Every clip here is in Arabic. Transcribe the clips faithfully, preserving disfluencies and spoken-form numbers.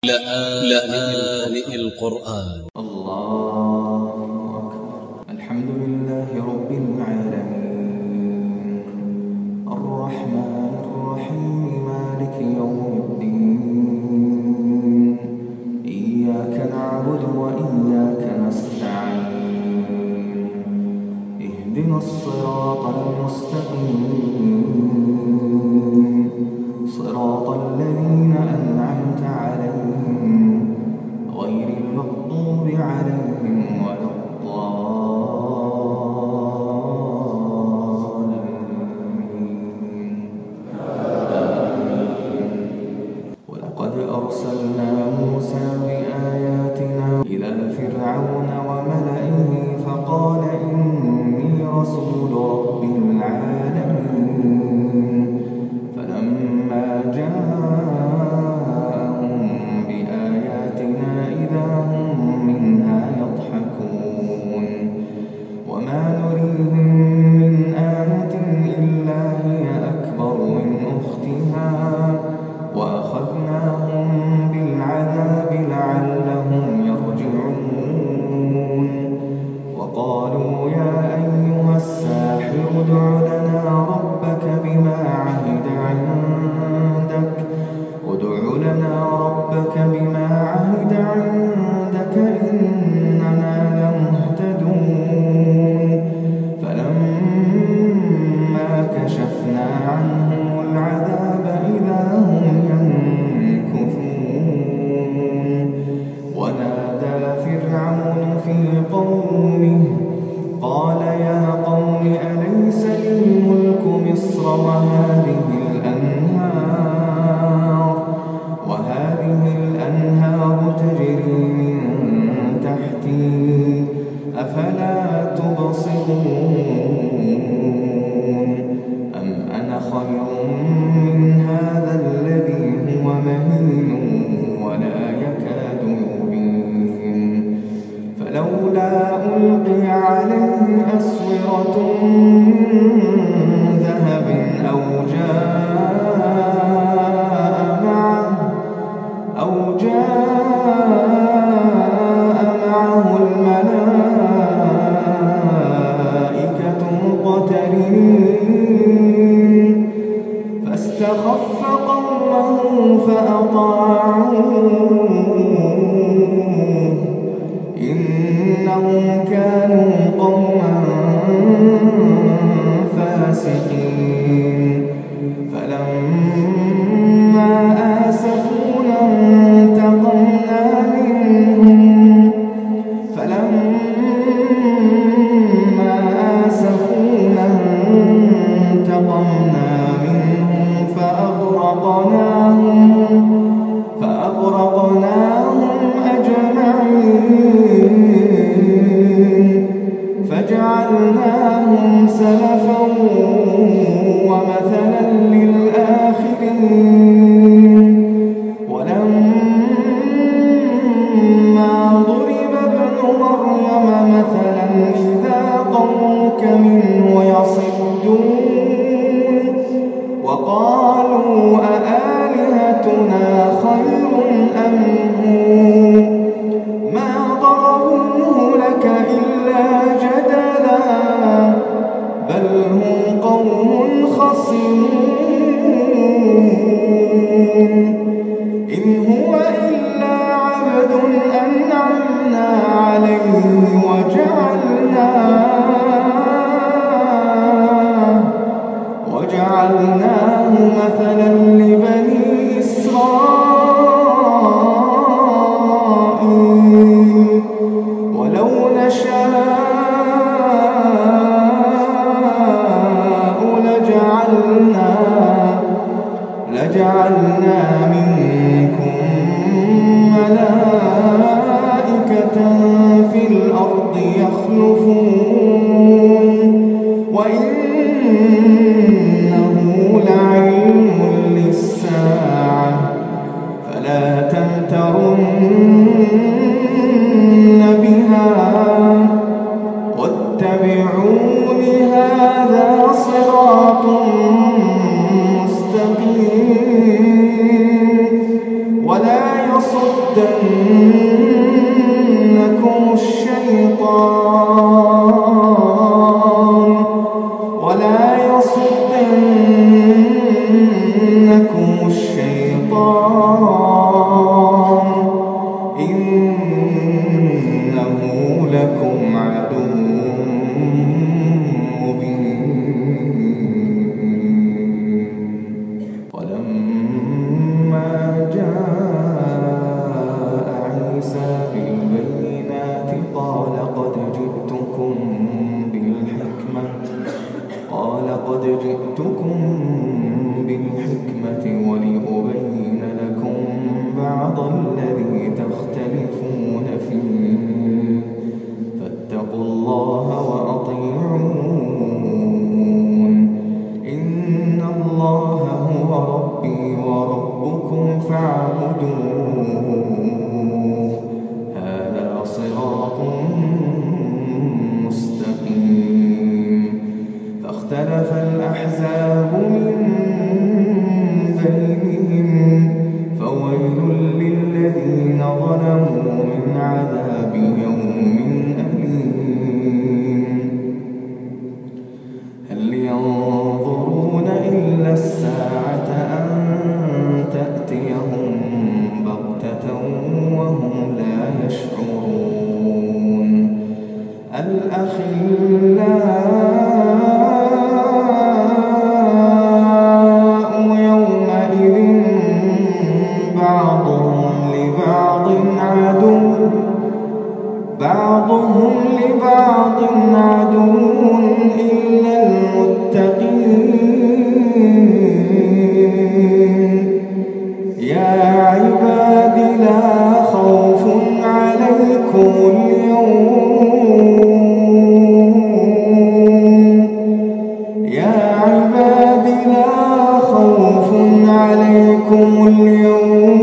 لآن القرآن. الله أكبر. الحمد لله رب العالمين الرحمن الرحيم مالك يوم الدين إياك نعبد وإياك نستعين اهدنا الصراط المستقيم صراط الذين أنعمت عليهم غير المغضوب عليهم ولا الضالين. ولقد أرسلنا موسى بآياتنا إلى فرعون وملئه فقال إني رسول رب العالمين فلما جاءهم بآياتنا إذا هم منها يضحكون وما نريهم من آية إلا هي أكبر من أختها وأخذناهم بالعذاب لعلهم يرجعون وقالوا يا أيها الساحر ادع لنا ربك بما عهد عندك ادع لنا ربك بما عهد عندك إننا لمهتدون فلما كشفنا عنهم العذاب إذا هم ينكثون ونادى فرعون في قومه قال يا قوم أليس لي ملك مصر وهذه الأنهار وهذه الأنهار تجري من تحتي أفلا تبصرون أم أنا خير من هذا الذي هو مهين ولا يكاد يبين فلولا ألقي عليه أسورة من ذهب أو جاء معه أو جاء معه الملائكة مقترنين فاستخف قومه فأطاعوه إنهم كانوا قوما فاسقين فلما آسفونا انتقمنا منهم فلما آسفونا انتقمنا منهم فأغرقناهم فأغرقناهم أجمعين فجعلناهم سلفا ومثلا للآخرين ولما ضرب ابن مريم مثلا إذا قومك منه يصدون وقالوا أآلهتنا خير أم هو ما ضربوه لك إلا جدلا بل هم قوم خصمون إن هو إلا عبد أنعمنا عليه وجعلناه وجعلناه مثلا لبني إسرائيل ولو نشاء لجعلنا لجعلنا منكم ملائكة في الأرض يخلفون وإنه لعلم للساعة فلا تمترن بها واتبعون هذا صراط مستقيم ولا يصد يصدنكم الشيطان ولا يصدنكم الشيطان إنه لكم عدو قد جئتكم بالحكمة ولأبين لكم بعض الذي تختلفون فيه فاتقوا الله وأطيعون إن الله هو ربي وربكم فاعبدوه هذا صراط مستقيم فاختلف الأحزاب من بينهم فويل للذين ظلموا من عذاب يوم أليم هل ينظرون إلا الساعة أن تأتيهم بغتة وهم لا يشعرون الأخلاء يومئذ بعضهم لبعض عدو بعضهم لبعض عدو إلا المتقين يا عباد لا خوف عليكم اليوم يا عباد لا خوف عليكم اليوم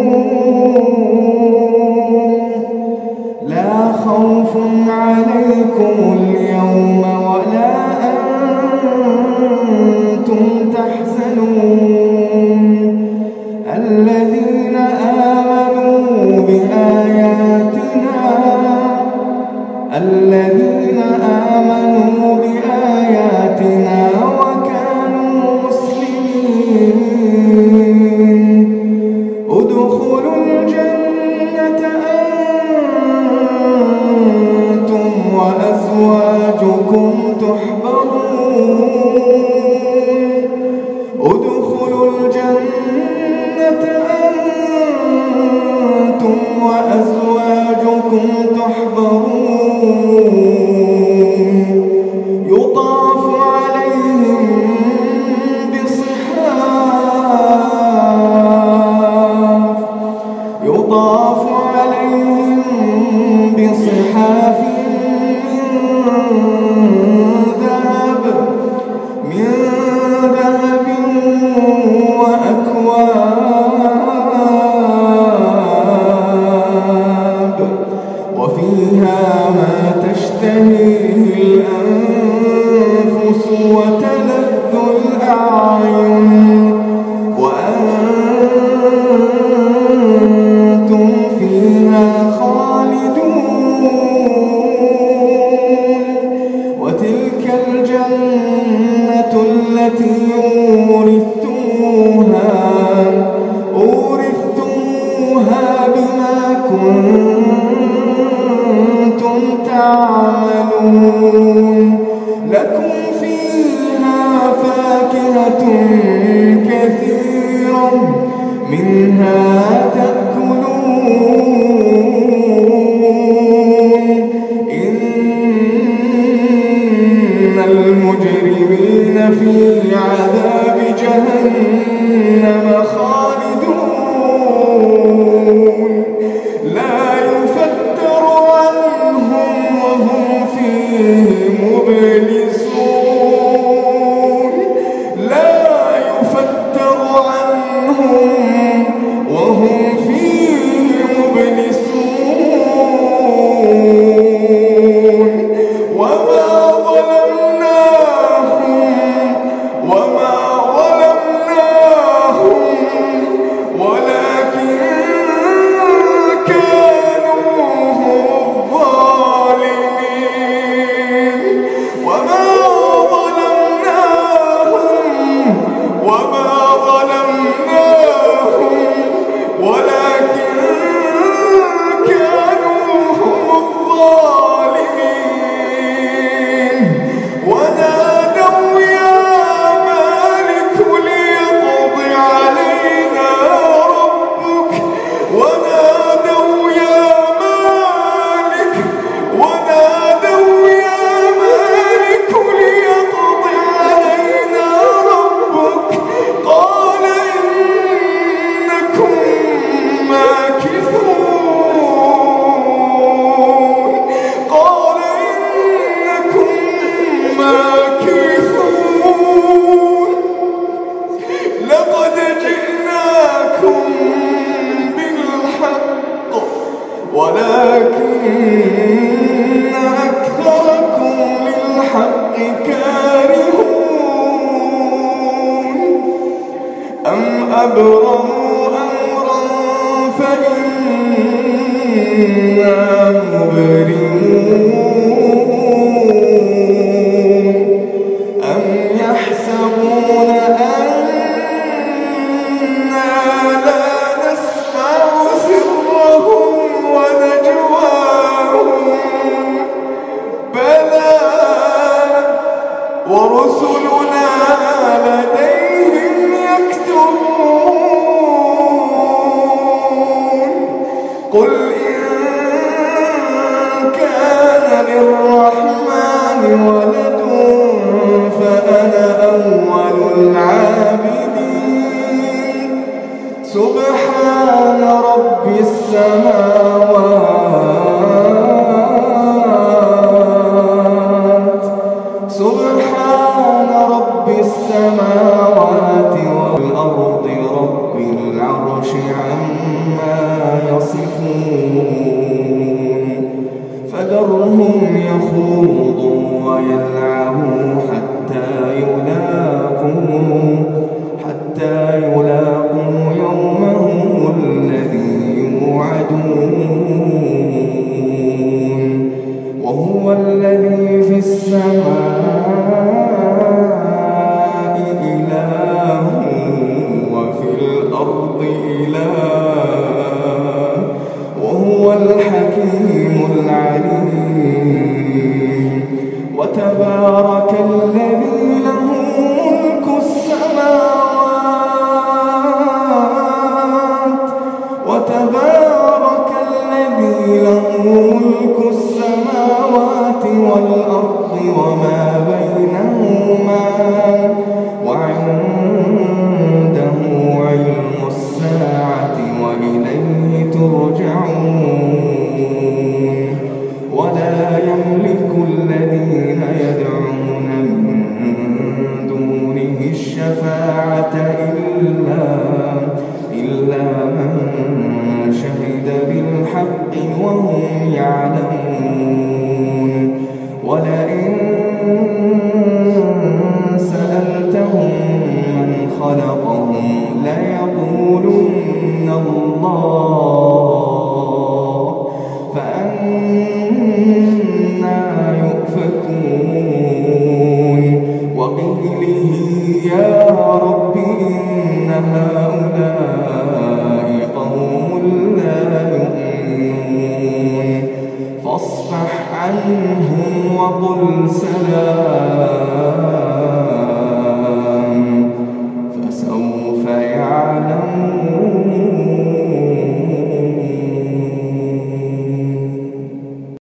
لا خوف عليكم اليوم ولا أنتم تحزنون الذين آمنوا بآياتنا الذين آمنوا بآياتنا وكانوا مسلمين ادخلوا الجنة أنتم وأزواجكم تحبرون ادخلوا الجنة أنتم وأزواجكم تحبرون يطاف عليهم بصحاف يطاف عليهم بصحاف من ذهب من ذهب وأكواب وفيها ما تشتهيه الأنفس وتلذ الأعين وأنتم فيها خالدون وتلك الجنة التي أورثتموها أورثتموها بما كنتم تعملون لكم فيها فاكهة كثيرة منها تأكلون إن المجرمين في عذاب جهنم خالدون لا يفتر عنهم وهم فيه مبلسون لا يفتر عنهم وهم ولكن أكثركم للحق كارهون أم أبرموا أمرا فإنا مبرمون أم يحسبون أنا لا نسمع سرهم ونجواهم بلى ورسلنا لديهم يكتبون قل إن كان للرحمن ولد فأنا أول العابدين سبحان رب السماوات سبحان رب السماوات والأرض رب العرش عما يصفون فذرهم يخوضوا ويلعبوا حتى يلاقوا حتى يلاقوا يومهم الذي يوعدون وهو الذي في السماء إله وفي الأرض إله وهو الحكيم العليم وتبارك الذي له ملك السماوات وتبارك الذي له ملك السماوات والأرض وما بينهما وعنده علم الساعة وإليه ترجعون ولا يملك الذين يدعون من دونه الشفاعة إلا إلا من شهد بالحق وهم يعلمون ولئن سألتهم من خلقهم ليقولن الله فأنا يؤفكون وقيله يا رب إن هؤلاء قوم لا يؤمنون فاصفح عنهم وقل سلام